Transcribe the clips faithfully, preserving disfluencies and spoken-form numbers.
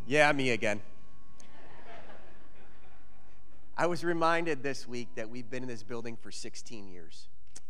Yeah, me again. I was reminded this week that we've been in this building for sixteen years.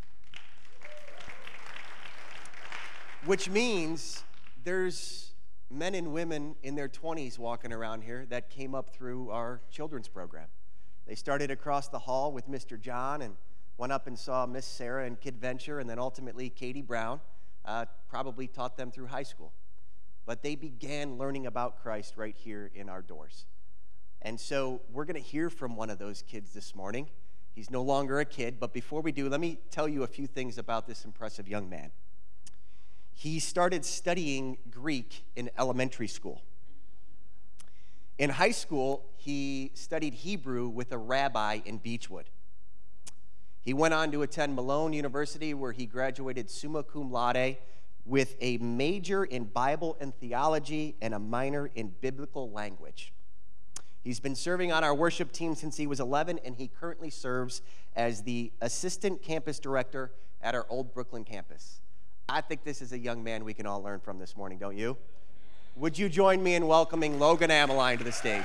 Which means there's men and women in their twenties walking around here that came up through our children's program. They started across the hall with Mister John and went up and saw Miss Sarah in Kid Venture, and then ultimately Katie Brown uh, probably taught them through high school. But they began learning about Christ right here in our doors. And so we're going to hear from one of those kids this morning. He's no longer a kid, but before we do, let me tell you a few things about this impressive young man. He started studying Greek in elementary school. In high school, he studied Hebrew with a rabbi in Beechwood. He went on to attend Malone University, where he graduated summa cum laude with a major in Bible and theology and a minor in biblical language. He's been serving on our worship team since he was eleven, and he currently serves as the assistant campus director at our Old Brooklyn campus. I think this is a young man we can all learn from this morning, don't you? Would you join me in welcoming Logan Ameline to the stage?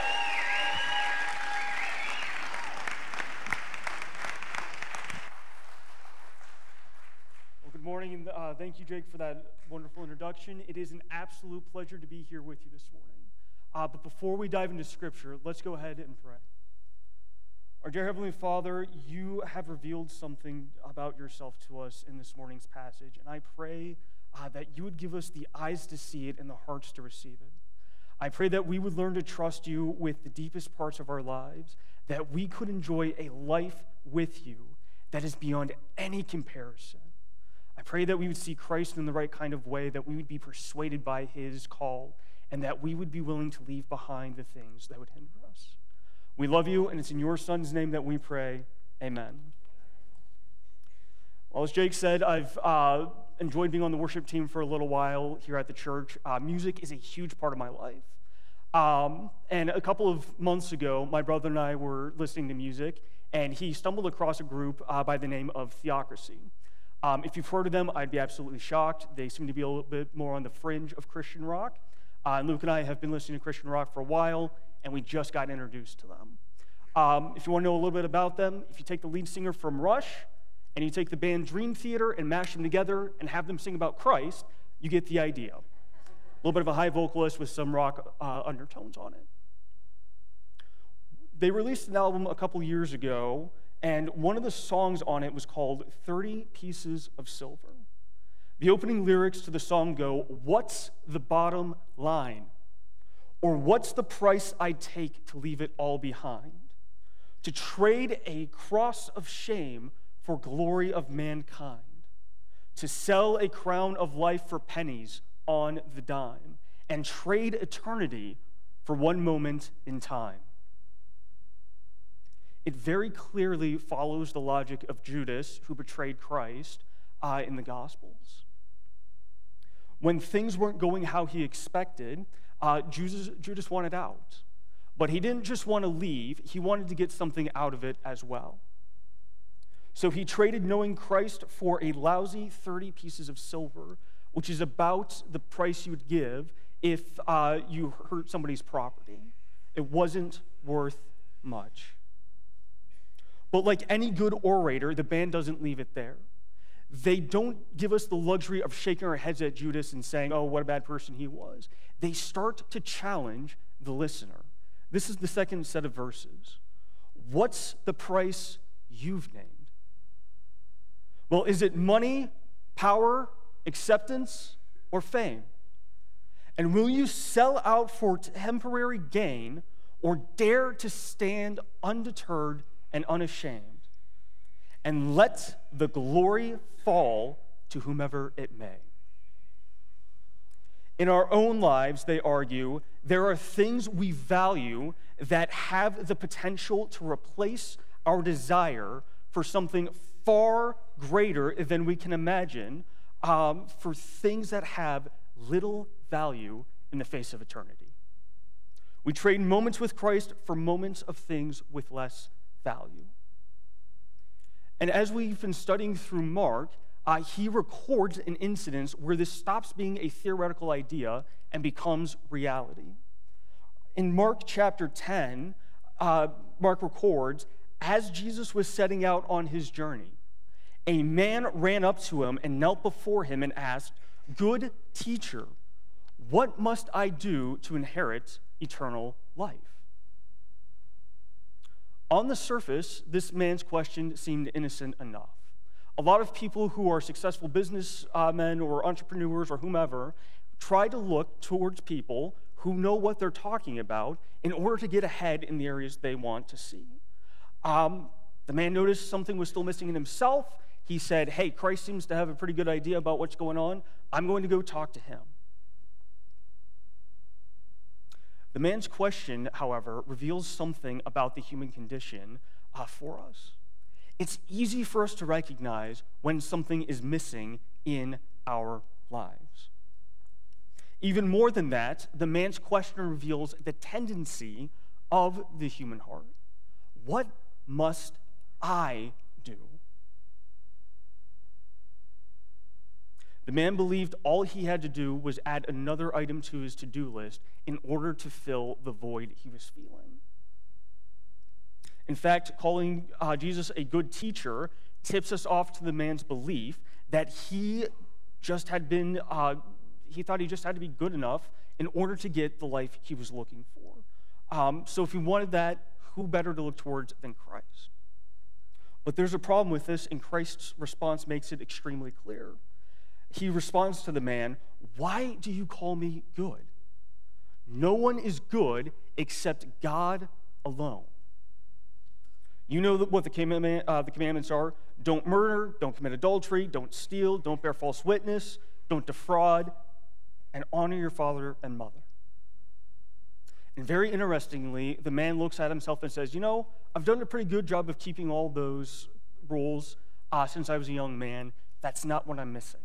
Well, good morning. Uh, thank you, Jake, for that wonderful introduction. It is an absolute pleasure to be here with you this morning. Uh, but before we dive into Scripture, let's go ahead and pray. Our dear Heavenly Father, you have revealed something about yourself to us in this morning's passage, and I pray uh, that you would give us the eyes to see it and the hearts to receive it. I pray that we would learn to trust you with the deepest parts of our lives, that we could enjoy a life with you that is beyond any comparison. I pray that we would see Christ in the right kind of way, that we would be persuaded by his call, and that we would be willing to leave behind the things that would hinder us. We love you, and it's in your Son's name that we pray. Amen. Well, as Jake said, I've uh, enjoyed being on the worship team for a little while here at the church. Uh, music is a huge part of my life. Um, and a couple of months ago, my brother and I were listening to music, and he stumbled across a group uh, by the name of Theocracy. Um, if you've heard of them, I'd be absolutely shocked. They seem to be a little bit more on the fringe of Christian rock. Uh, and Luke and I have been listening to Christian rock for a while, and we just got introduced to them. Um, if you want to know a little bit about them, if you take the lead singer from Rush, and you take the band Dream Theater and mash them together and have them sing about Christ, you get the idea. A little bit of a high vocalist with some rock uh, undertones on it. They released an album a couple years ago, and one of the songs on it was called thirty Pieces of Silver. The opening lyrics to the song go, "What's the bottom line? Or what's the price I'd take to leave it all behind? To trade a cross of shame for glory of mankind. To sell a crown of life for pennies on the dime. And trade eternity for one moment in time." It very clearly follows the logic of Judas, who betrayed Christ uh, in the Gospels. When things weren't going how he expected, uh, Judas, Judas wanted out. But he didn't just want to leave, he wanted to get something out of it as well. So he traded knowing Christ for a lousy thirty pieces of silver, which is about the price you would give if uh, you hurt somebody's property. It wasn't worth much. But like any good orator, the band doesn't leave it there. They don't give us the luxury of shaking our heads at Judas and saying, oh, what a bad person he was. They start to challenge the listener. This is the second set of verses. What's the price you've named? Well, is it money, power, acceptance, or fame? And will you sell out for temporary gain or dare to stand undeterred and unashamed and let the glory fall to whomever it may? In our own lives, they argue, there are things we value that have the potential to replace our desire for something far greater than we can imagine, um, for things that have little value in the face of eternity. We trade moments with Christ for moments of things with less value. And as we've been studying through Mark, uh, he records an incident where this stops being a theoretical idea and becomes reality. in Mark chapter ten, uh, Mark records, as Jesus was setting out on his journey, a man ran up to him and knelt before him and asked, "Good teacher, what must I do to inherit eternal life?" On the surface, this man's question seemed innocent enough. A lot of people who are successful businessmen or entrepreneurs or whomever try to look towards people who know what they're talking about in order to get ahead in the areas they want to see. Um, the man noticed something was still missing in himself. He said, "Hey, Christ seems to have a pretty good idea about what's going on. I'm going to go talk to him." The man's question, however, reveals something about the human condition uh, for us. It's easy for us to recognize when something is missing in our lives. Even more than that, the man's question reveals the tendency of the human heart. What must I do? The man believed all he had to do was add another item to his to-do list in order to fill the void he was feeling. In fact, calling uh, Jesus a good teacher tips us off to the man's belief that he just had been, uh, he thought he just had to be good enough in order to get the life he was looking for. Um, so if he wanted that, who better to look towards than Christ? But there's a problem with this, and Christ's response makes it extremely clear. He responds to the man, "Why do you call me good? No one is good except God alone. You know what the, commandment, uh, the commandments are. Don't murder, don't commit adultery, don't steal, don't bear false witness, don't defraud, and honor your father and mother." And very interestingly, the man looks at himself and says, "You know, I've done a pretty good job of keeping all those rules uh, since I was a young man. That's not what I'm missing."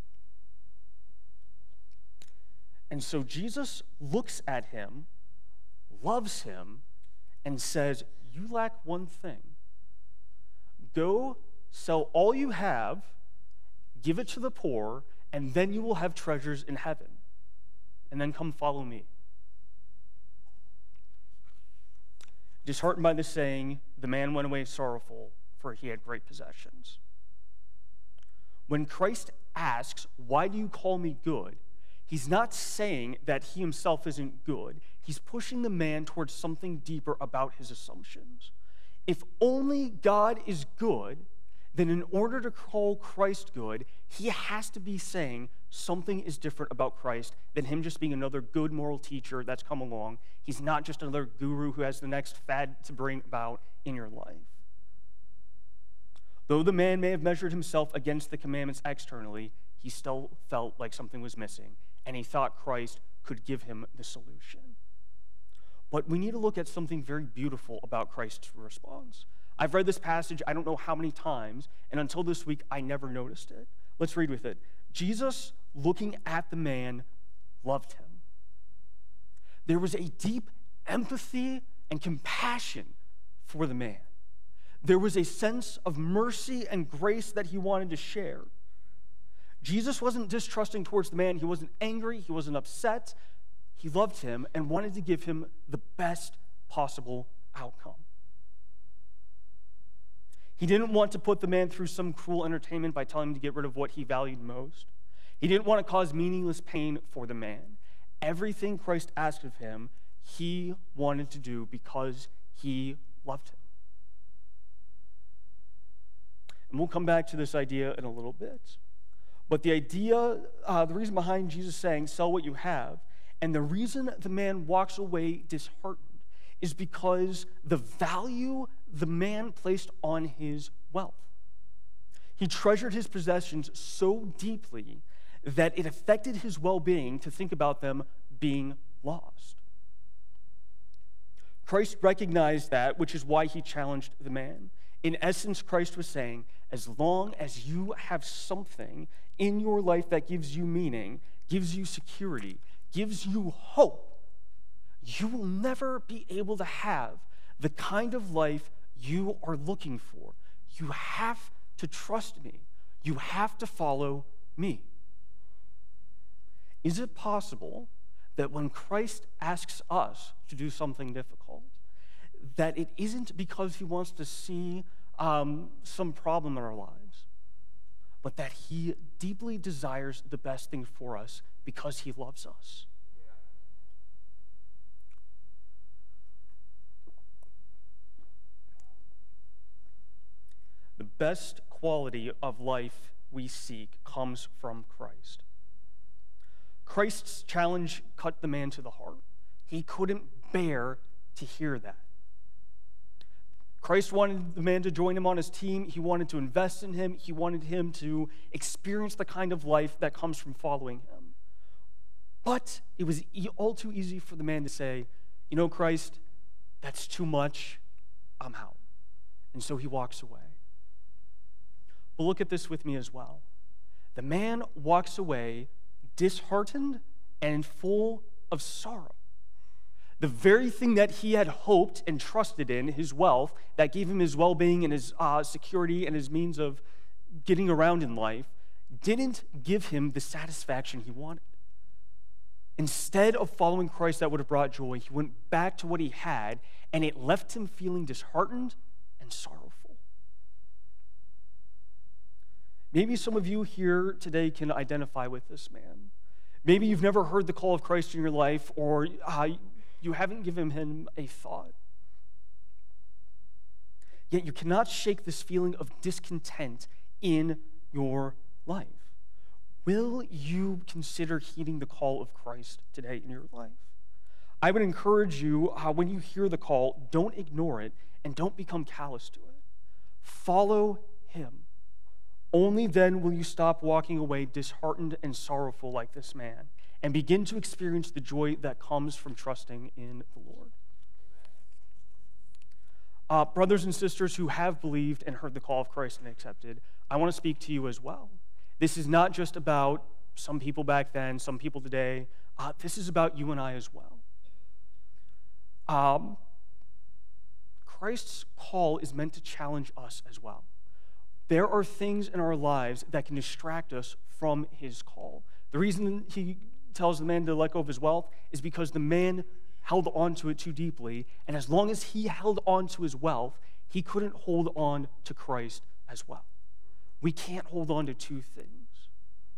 And so Jesus looks at him, loves him, and says, "You lack one thing. Go sell all you have, give it to the poor, and then you will have treasures in heaven. And then come follow me." Disheartened by this saying, the man went away sorrowful, for he had great possessions. When Christ asks, "Why do you call me good?" he's not saying that he himself isn't good. He's pushing the man towards something deeper about his assumptions. If only God is good, then in order to call Christ good, he has to be saying something is different about Christ than him just being another good moral teacher that's come along. He's not just another guru who has the next fad to bring about in your life. Though the man may have measured himself against the commandments externally, he still felt like something was missing, and he thought Christ could give him the solution. But we need to look at something very beautiful about Christ's response. I've read this passage I don't know how many times, and until this week, I never noticed it. Let's read with it. Jesus, looking at the man, loved him. There was a deep empathy and compassion for the man. There was a sense of mercy and grace that he wanted to share. Jesus wasn't distrusting towards the man. He wasn't angry. He wasn't upset. He loved him and wanted to give him the best possible outcome. He didn't want to put the man through some cruel entertainment by telling him to get rid of what he valued most. He didn't want to cause meaningless pain for the man. Everything Christ asked of him, he wanted to do because he loved him. And we'll come back to this idea in a little bit. But the idea, uh, the reason behind Jesus saying, "Sell what you have," and the reason the man walks away disheartened is because the value the man placed on his wealth. He treasured his possessions so deeply that it affected his well-being to think about them being lost. Christ recognized that, which is why he challenged the man. In essence, Christ was saying, as long as you have something in your life that gives you meaning, gives you security, gives you hope, you will never be able to have the kind of life you are looking for. You have to trust me. You have to follow me. Is it possible that when Christ asks us to do something difficult, that it isn't because he wants to see um, some problem in our lives, but that he deeply desires the best thing for us because he loves us. The best quality of life we seek comes from Christ. Christ's challenge cut the man to the heart. He couldn't bear to hear that. Christ wanted the man to join him on his team. He wanted to invest in him. He wanted him to experience the kind of life that comes from following him. But it was all too easy for the man to say, you know, Christ, that's too much. I'm out. And so he walks away. But look at this with me as well. The man walks away disheartened and full of sorrow. The very thing that he had hoped and trusted in, his wealth, that gave him his well-being and his uh, security and his means of getting around in life, didn't give him the satisfaction he wanted. Instead of following Christ that would have brought joy, he went back to what he had, and it left him feeling disheartened and sorrowful. Maybe some of you here today can identify with this man. Maybe you've never heard the call of Christ in your life, or uh, you haven't given him a thought. Yet you cannot shake this feeling of discontent in your life. Will you consider heeding the call of Christ today in your life? I would encourage you, uh, when you hear the call, don't ignore it and don't become callous to it. Follow him. Only then will you stop walking away disheartened and sorrowful like this man and begin to experience the joy that comes from trusting in the Lord. Uh, brothers and sisters who have believed and heard the call of Christ and accepted, I want to speak to you as well. This is not just about some people back then, some people today. Uh, this is about you and I as well. Um, Christ's call is meant to challenge us as well. There are things in our lives that can distract us from his call. The reason he tells the man to let go of his wealth is because the man held on to it too deeply, and as long as he held on to his wealth, he couldn't hold on to Christ as well. We can't hold on to two things.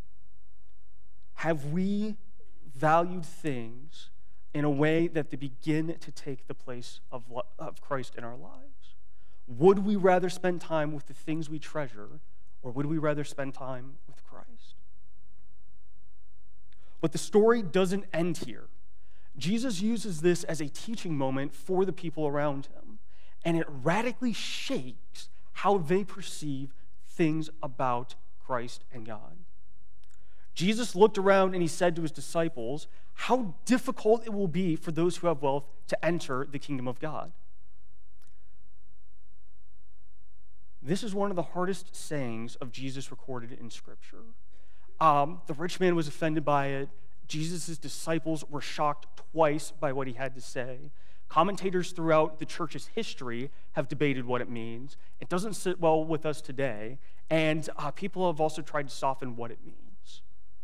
Have we valued things in a way that they begin to take the place of, of Christ in our lives? Would we rather spend time with the things we treasure, or would we rather spend time with Christ? But the story doesn't end here. Jesus uses this as a teaching moment for the people around him, and it radically shakes how they perceive things about Christ and God. Jesus looked around and he said to his disciples, how difficult it will be for those who have wealth to enter the kingdom of God. This is one of the hardest sayings of Jesus recorded in Scripture. Um, the rich man was offended by it. Jesus' disciples were shocked twice by what he had to say. Commentators throughout the church's history have debated what it means. It doesn't sit well with us today, and uh, people have also tried to soften what it means.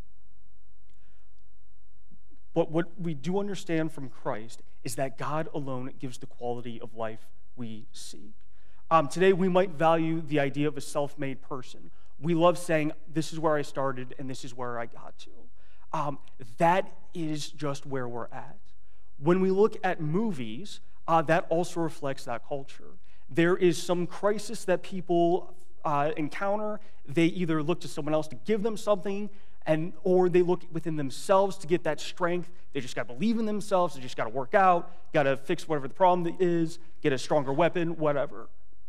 But what we do understand from Christ is that God alone gives the quality of life we seek. Um, today, we might value the idea of a self-made person. We love saying, this is where I started and this is where I got to. Um, that is just where we're at. When we look at movies, uh, that also reflects that culture. There is some crisis that people uh, encounter. They either look to someone else to give them something, and or they look within themselves to get that strength. They just got to believe in themselves. They just got to work out, got to fix whatever the problem is, get a stronger weapon, whatever.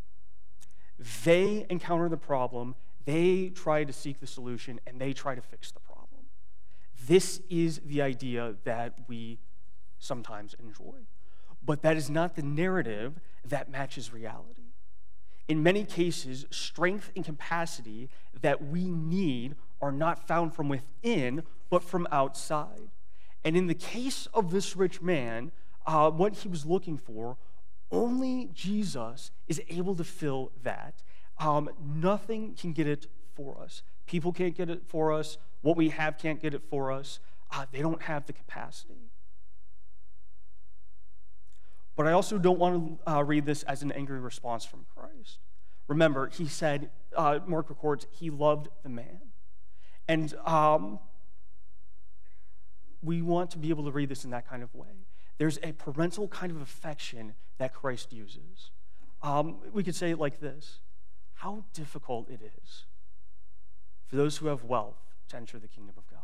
They encounter the problem, they try to seek the solution, and they try to fix the problem. This is the idea that we sometimes enjoy. But that is not the narrative that matches reality. In many cases, strength and capacity that we need are not found from within, but from outside. And in the case of this rich man, uh, what he was looking for, only Jesus is able to fill that. Um, nothing can get it for us. People can't get it for us. What we have can't get it for us. Uh, they don't have the capacity. But I also don't want to uh, read this as an angry response from Christ. Remember, he said, uh, Mark records, he loved the man. And um, we want to be able to read this in that kind of way. There's a parental kind of affection that Christ uses. Um, we could say it like this: how difficult it is for those who have wealth to enter the kingdom of God.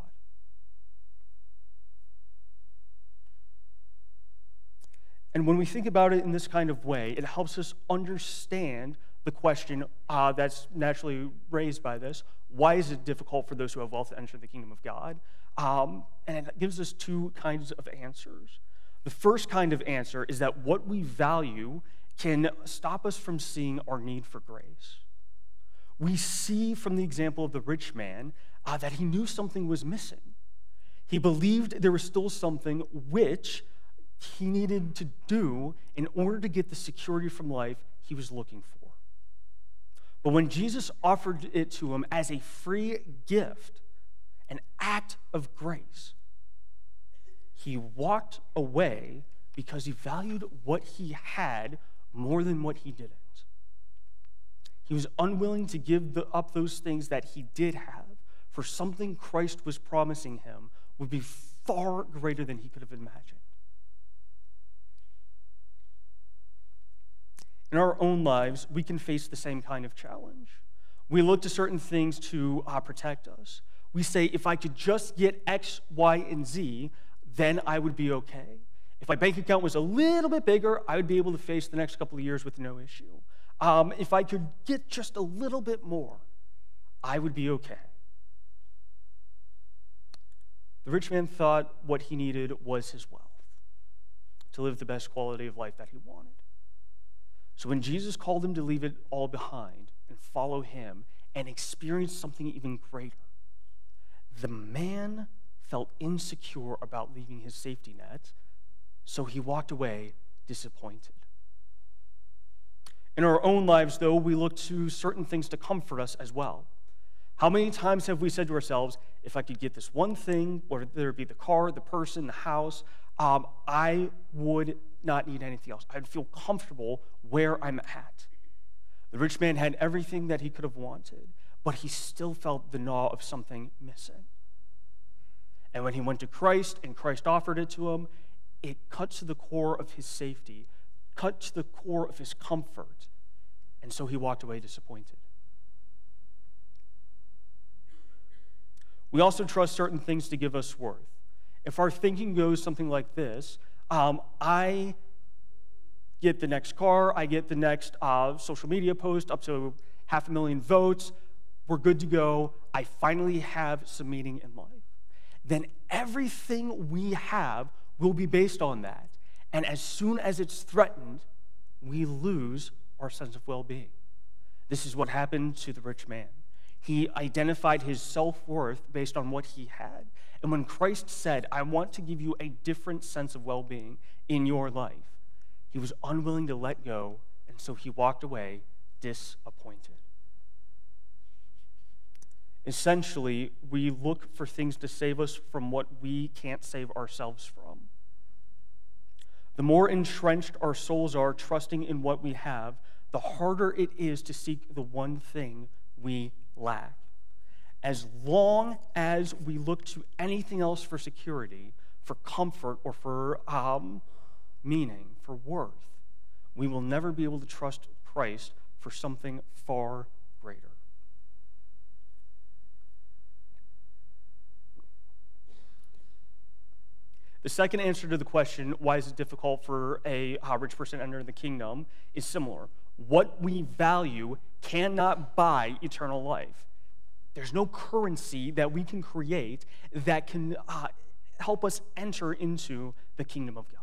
And when we think about it in this kind of way, it helps us understand the question uh, that's naturally raised by this: why is it difficult for those who have wealth to enter the kingdom of God? Um, and it gives us two kinds of answers. The first kind of answer is that what we value can stop us from seeing our need for grace. We see from the example of the rich man uh, that he knew something was missing. He believed there was still something which he needed to do in order to get the security from life he was looking for. But when Jesus offered it to him as a free gift, an act of grace, he walked away because he valued what he had more than what he didn't. He was unwilling to give the, up those things that he did have for something Christ was promising him would be far greater than he could have imagined. In our own lives, we can face the same kind of challenge. We look to certain things to uh, protect us. We say, if I could just get X, Y, and Z, then I would be okay. If my bank account was a little bit bigger, I would be able to face the next couple of years with no issue. Um, if I could get just a little bit more, I would be okay. The rich man thought what he needed was his wealth to live the best quality of life that he wanted. So when Jesus called him to leave it all behind and follow him and experience something even greater, the man felt insecure about leaving his safety net, so he walked away disappointed. In our own lives, though, we look to certain things to comfort us as well. How many times have we said to ourselves, if I could get this one thing, whether it be the car, the person, the house, um, I would not need anything else. I'd feel comfortable where I'm at. The rich man had everything that he could have wanted, but he still felt the gnaw of something missing. And when he went to Christ and Christ offered it to him, it cut to the core of his safety, cut to the core of his comfort, and so he walked away disappointed. We also trust certain things to give us worth. If our thinking goes something like this, um, I get the next car, I get the next uh, social media post up to half a million votes, we're good to go, I finally have some meaning in life. Then everything we have will be based on that. And as soon as it's threatened, we lose our sense of well-being. This is what happened to the rich man. He identified his self-worth based on what he had. And when Christ said, I want to give you a different sense of well-being in your life, he was unwilling to let go, and so he walked away disappointed. Essentially, we look for things to save us from what we can't save ourselves from. The more entrenched our souls are trusting in what we have, the harder it is to seek the one thing we lack. As long as we look to anything else for security, for comfort, or for um, meaning, for worth, we will never be able to trust Christ for something far greater. The second answer to the question, why is it difficult for a uh, rich person to enter the kingdom, is similar. What we value cannot buy eternal life. There's no currency that we can create that can uh, help us enter into the kingdom of God.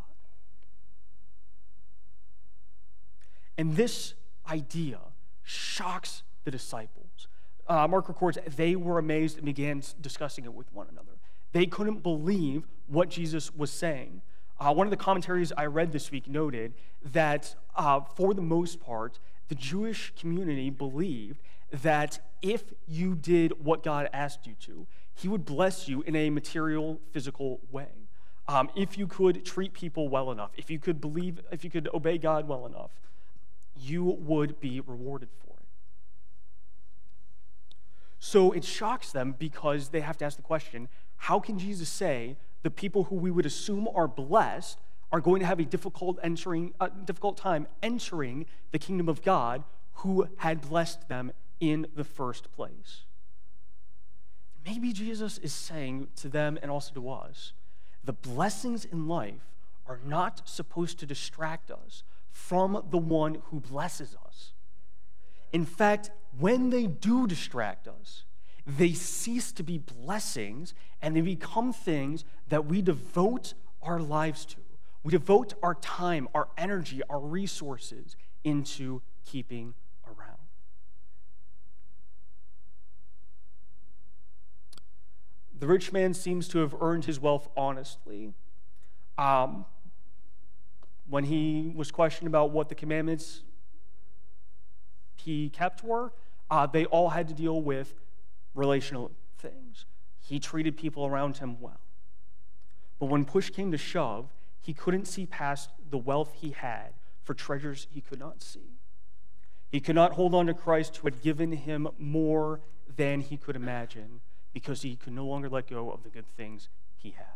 And this idea shocks the disciples. Uh, Mark records, they were amazed and began discussing it with one another. They couldn't believe what Jesus was saying. Uh, one of the commentaries I read this week noted that uh, for the most part, the Jewish community believed that if you did what God asked you to, he would bless you in a material, physical way. um, if you could treat people well enough, if you could believe, if you could obey God well enough, you would be rewarded for it. So it shocks them because they have to ask the question, how can Jesus say the people who we would assume are blessed are going to have a difficult entering, uh, difficult time entering the kingdom of God who had blessed them in the first place? Maybe Jesus is saying to them and also to us, the blessings in life are not supposed to distract us from the one who blesses us. In fact, when they do distract us, they cease to be blessings and they become things that we devote our lives to. We devote our time, our energy, our resources into keeping around. The rich man seems to have earned his wealth honestly. Um, when he was questioned about what the commandments he kept were, uh, they all had to deal with relational things. He treated people around him well. But when push came to shove, he couldn't see past the wealth he had for treasures he could not see. He could not hold on to Christ who had given him more than he could imagine because he could no longer let go of the good things he had.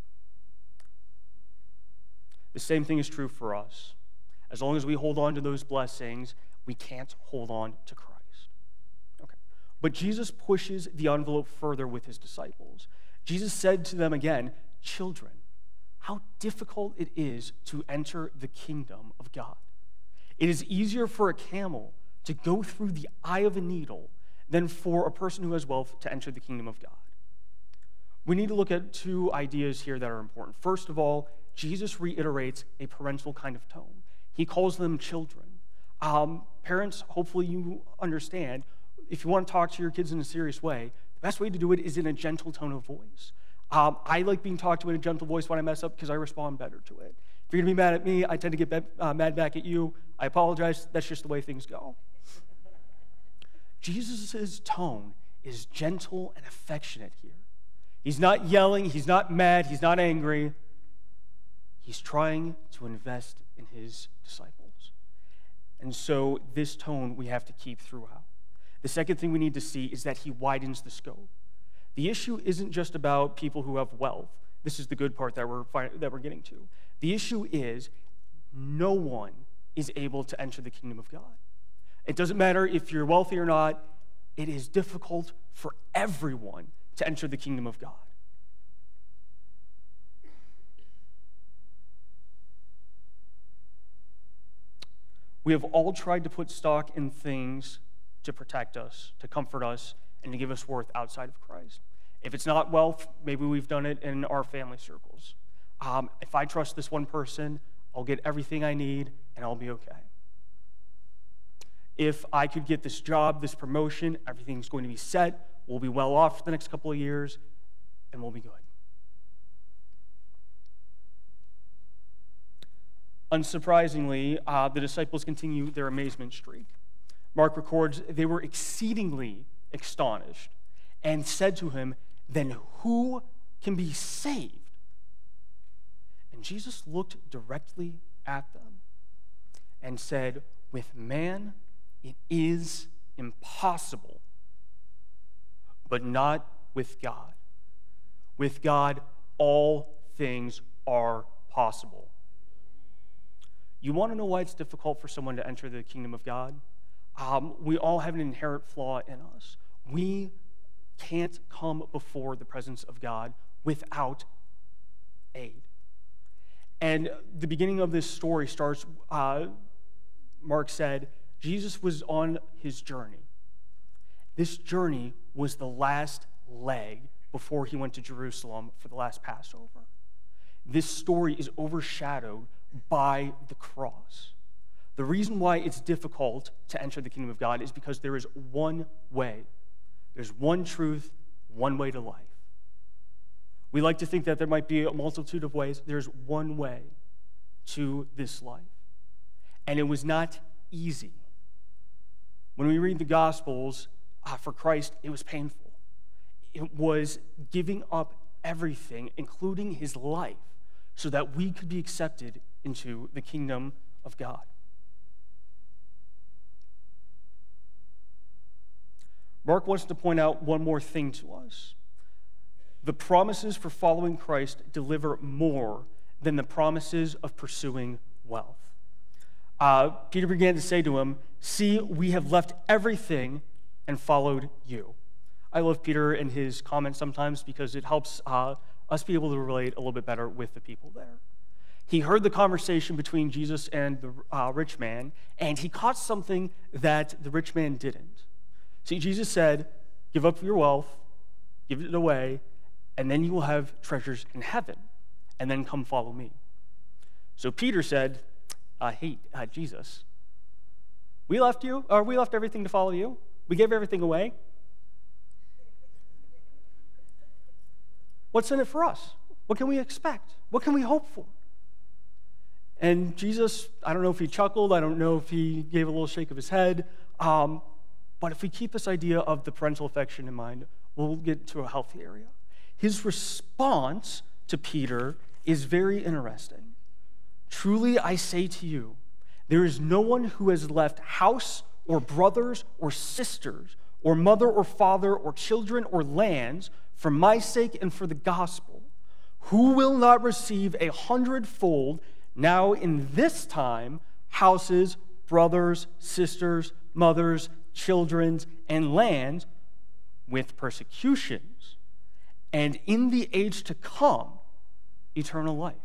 The same thing is true for us. As long as we hold on to those blessings, we can't hold on to Christ. Okay. But Jesus pushes the envelope further with his disciples. Jesus said to them again, children, how difficult it is to enter the kingdom of God. It is easier for a camel to go through the eye of a needle than for a person who has wealth to enter the kingdom of God. We need to look at two ideas here that are important. First of all, Jesus reiterates a parental kind of tone. He calls them children. Um, parents, hopefully you understand, if you want to talk to your kids in a serious way, the best way to do it is in a gentle tone of voice. Um, I like being talked to in a gentle voice when I mess up because I respond better to it. If you're going to be mad at me, I tend to get be- uh, mad back at you. I apologize. That's just the way things go. Jesus' tone is gentle and affectionate here. He's not yelling. He's not mad. He's not angry. He's trying to invest in his disciples. And so this tone we have to keep throughout. The second thing we need to see is that he widens the scope. The issue isn't just about people who have wealth. This is the good part that we're that we're getting to. The issue is no one is able to enter the kingdom of God. It doesn't matter if you're wealthy or not. It is difficult for everyone to enter the kingdom of God. We have all tried to put stock in things to protect us, to comfort us, and to give us worth outside of Christ. If it's not wealth, maybe we've done it in our family circles. Um, if I trust this one person, I'll get everything I need, and I'll be okay. If I could get this job, this promotion, everything's going to be set, we'll be well off for the next couple of years, and we'll be good. Unsurprisingly, uh, the disciples continue their amazement streak. Mark records, they were exceedingly astonished and said to him, then who can be saved? And Jesus looked directly at them and said, with man it is impossible, but not with God. With God, all things are possible. You want to know why it's difficult for someone to enter the kingdom of God? Um, we all have an inherent flaw in us. We can't come before the presence of God without aid. And the beginning of this story starts, uh, Mark said, Jesus was on his journey. This journey was the last leg before he went to Jerusalem for the last Passover. This story is overshadowed by the cross. The reason why it's difficult to enter the kingdom of God is because there is one way. There's one truth, one way to life. We like to think that there might be a multitude of ways. There's one way to this life. And it was not easy. When we read the Gospels, uh, for Christ, it was painful. It was giving up everything, including his life, so that we could be accepted into the kingdom of God. Mark wants to point out one more thing to us. The promises for following Christ deliver more than the promises of pursuing wealth. Uh, Peter began to say to him, "See, we have left everything and followed you." I love Peter and his comments sometimes because it helps uh, us be able to relate a little bit better with the people there. He heard the conversation between Jesus and the uh, rich man, and he caught something that the rich man didn't. See, Jesus said, "Give up your wealth, give it away, and then you will have treasures in heaven, and then come follow me." So Peter said, uh, hey, uh, Jesus, we left you, or we left everything to follow you. We gave everything away. What's in it for us? What can we expect? What can we hope for? And Jesus, I don't know if he chuckled, I don't know if he gave a little shake of his head, um, but if we keep this idea of the parental affection in mind, we'll get to a healthy area. His response to Peter is very interesting. "Truly I say to you, there is no one who has left house or brothers or sisters or mother or father or children or lands for my sake and for the gospel, who will not receive a hundredfold now in this time houses, brothers, sisters, mothers, children, and lands with persecutions, and in the age to come, eternal life.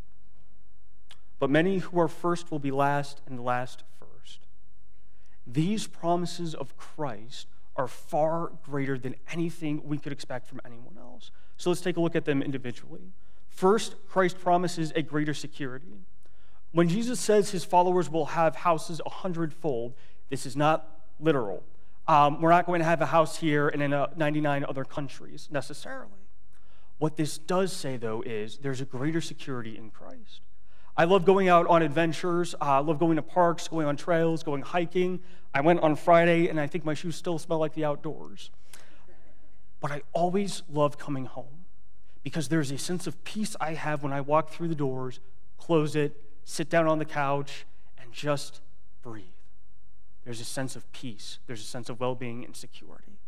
But many who are first will be last, and last first." These promises of Christ are far greater than anything we could expect from anyone else. So let's take a look at them individually. First, Christ promises a greater security. When Jesus says his followers will have houses a hundredfold, this is not literal. Um, we're not going to have a house here and in uh, ninety-nine other countries necessarily. What this does say, though, is there's a greater security in Christ. I love going out on adventures. Uh, I love going to parks, going on trails, going hiking. I went on Friday, and I think my shoes still smell like the outdoors. But I always love coming home because there's a sense of peace I have when I walk through the doors, close it, sit down on the couch, and just breathe. There's a sense of peace. There's a sense of well-being and security.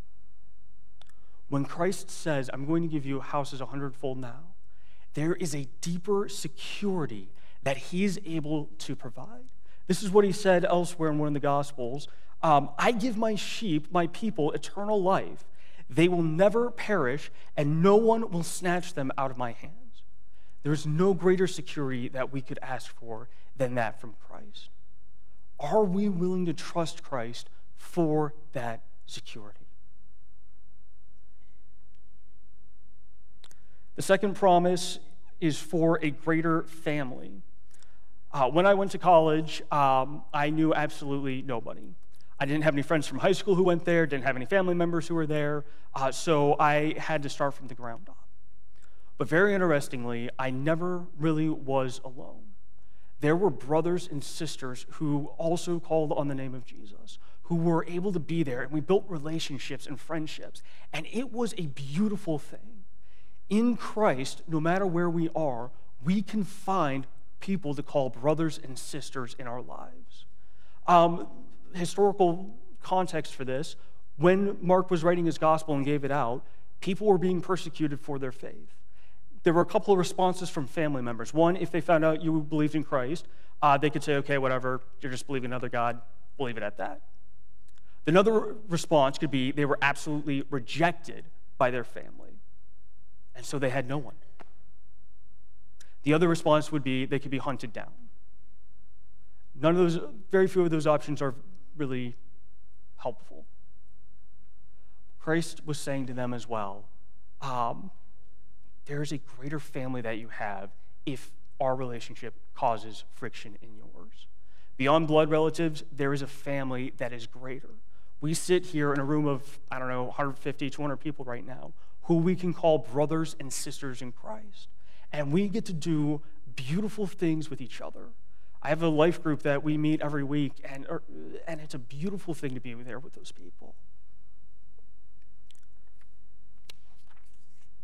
When Christ says, "I'm going to give you houses a hundredfold now," there is a deeper security that he is able to provide. This is what he said elsewhere in one of the Gospels. Um, "I give my sheep, my people, eternal life. They will never perish, and no one will snatch them out of my hands." There is no greater security that we could ask for than that from Christ. Are we willing to trust Christ for that security? The second promise is for a greater family. Uh, when I went to college, um, I knew absolutely nobody. I didn't have any friends from high school who went there, didn't have any family members who were there, uh, so I had to start from the ground up. But very interestingly, I never really was alone. There were brothers and sisters who also called on the name of Jesus, who were able to be there, and we built relationships and friendships, and it was a beautiful thing. In Christ, no matter where we are, we can find people to call brothers and sisters in our lives. Um, historical context for this, when Mark was writing his gospel and gave it out, people were being persecuted for their faith. There were a couple of responses from family members. One, if they found out you believed in Christ, uh, they could say, "Okay, whatever, you're just believing another God, we'll leave it at that." Another response could be they were absolutely rejected by their family, and so they had no one. The other response would be they could be hunted down. None of those, very few of those options are really helpful. Christ was saying to them as well, um, there is a greater family that you have if our relationship causes friction in yours. Beyond blood relatives, there is a family that is greater. We sit here in a room of, I don't know, one hundred fifty, two hundred people right now, who we can call brothers and sisters in Christ. And we get to do beautiful things with each other. I have a life group that we meet every week, and, or, and it's a beautiful thing to be there with those people.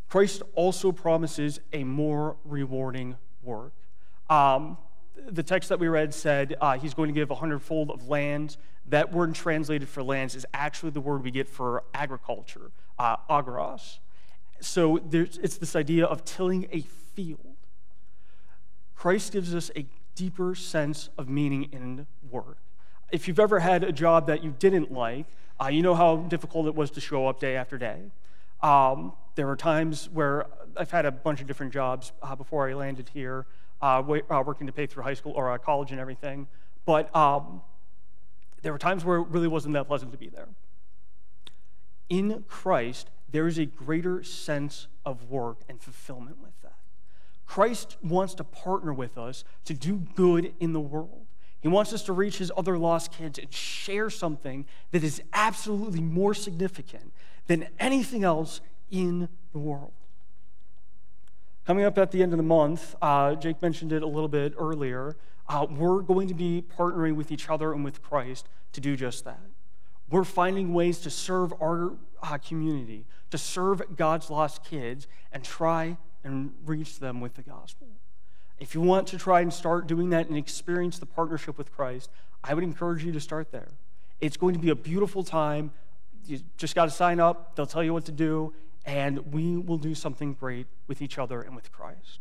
Christ also promises a more rewarding work. Um, the text that we read said uh, he's going to give a hundredfold of lands. That word translated for lands is actually the word we get for agriculture, uh, agros. So there's, it's this idea of tilling a field. Christ gives us a deeper sense of meaning in work. If you've ever had a job that you didn't like, uh, you know how difficult it was to show up day after day. Um, there were times where I've had a bunch of different jobs uh, before I landed here, uh, w- uh, working to pay through high school or uh, college and everything. But um, there were times where it really wasn't that pleasant to be there. In Christ, there is a greater sense of work and fulfillment with that. Christ wants to partner with us to do good in the world. He wants us to reach his other lost kids and share something that is absolutely more significant than anything else in the world. Coming up at the end of the month, uh, Jake mentioned it a little bit earlier, uh, we're going to be partnering with each other and with Christ to do just that. We're finding ways to serve our uh, community, to serve God's lost kids, and try and reach them with the gospel. If you want to try and start doing that and experience the partnership with Christ, I would encourage you to start there. It's going to be a beautiful time. You just got to sign up. They'll tell you what to do, and we will do something great with each other and with Christ.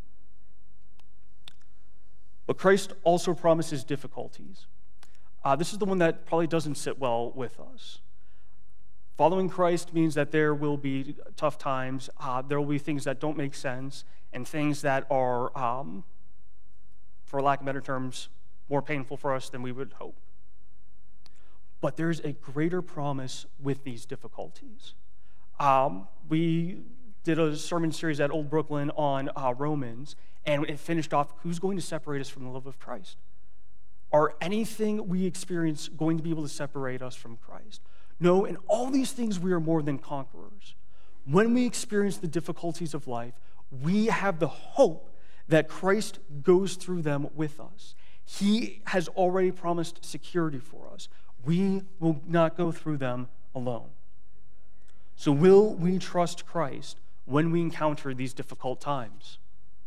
But Christ also promises difficulties. Uh, this is the one that probably doesn't sit well with us. Following Christ means that there will be tough times. Uh, there will be things that don't make sense and things that are, um, for lack of better terms, more painful for us than we would hope. But there's a greater promise with these difficulties. Um, we did a sermon series at Old Brooklyn on uh, Romans, and it finished off, who's going to separate us from the love of Christ? Are anything we experience going to be able to separate us from Christ? No, in all these things we are more than conquerors. When we experience the difficulties of life, we have the hope that Christ goes through them with us. He has already promised security for us. We will not go through them alone. So will we trust Christ when we encounter these difficult times?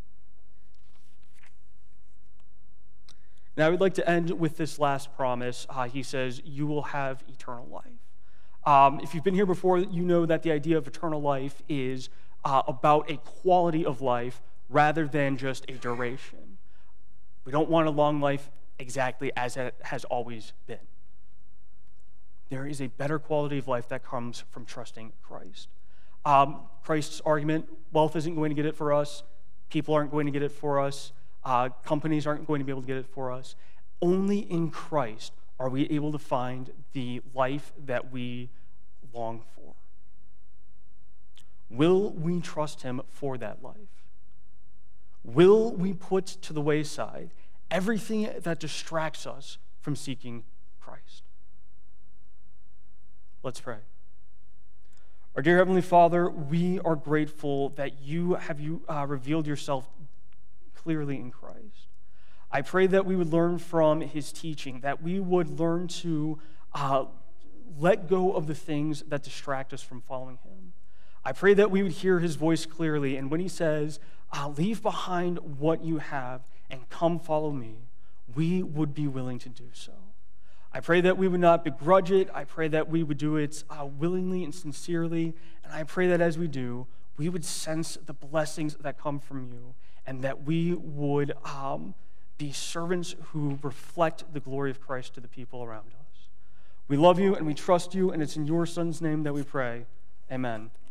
Now, I would like to end with this last promise. Uh, he says, you will have eternal life. Um, if you've been here before, you know that the idea of eternal life is uh, about a quality of life rather than just a duration. We don't want a long life exactly as it has always been. There is a better quality of life that comes from trusting Christ. Um, Christ's argument, wealth isn't going to get it for us. People aren't going to get it for us. Uh, companies aren't going to be able to get it for us. Only in Christ are we able to find the life that we long for. Will we trust him for that life? Will we put to the wayside everything that distracts us from seeking Christ? Let's pray. Our dear Heavenly Father, we are grateful that you have you uh, revealed yourself clearly in Christ. I pray that we would learn from his teaching, that we would learn to uh, let go of the things that distract us from following him. I pray that we would hear his voice clearly, and when he says, uh, leave behind what you have and come follow me, we would be willing to do so. I pray that we would not begrudge it. I pray that we would do it uh, willingly and sincerely, and I pray that as we do, we would sense the blessings that come from you, and that we would um, be servants who reflect the glory of Christ to the people around us. We love you and we trust you, and it's in your Son's name that we pray. Amen.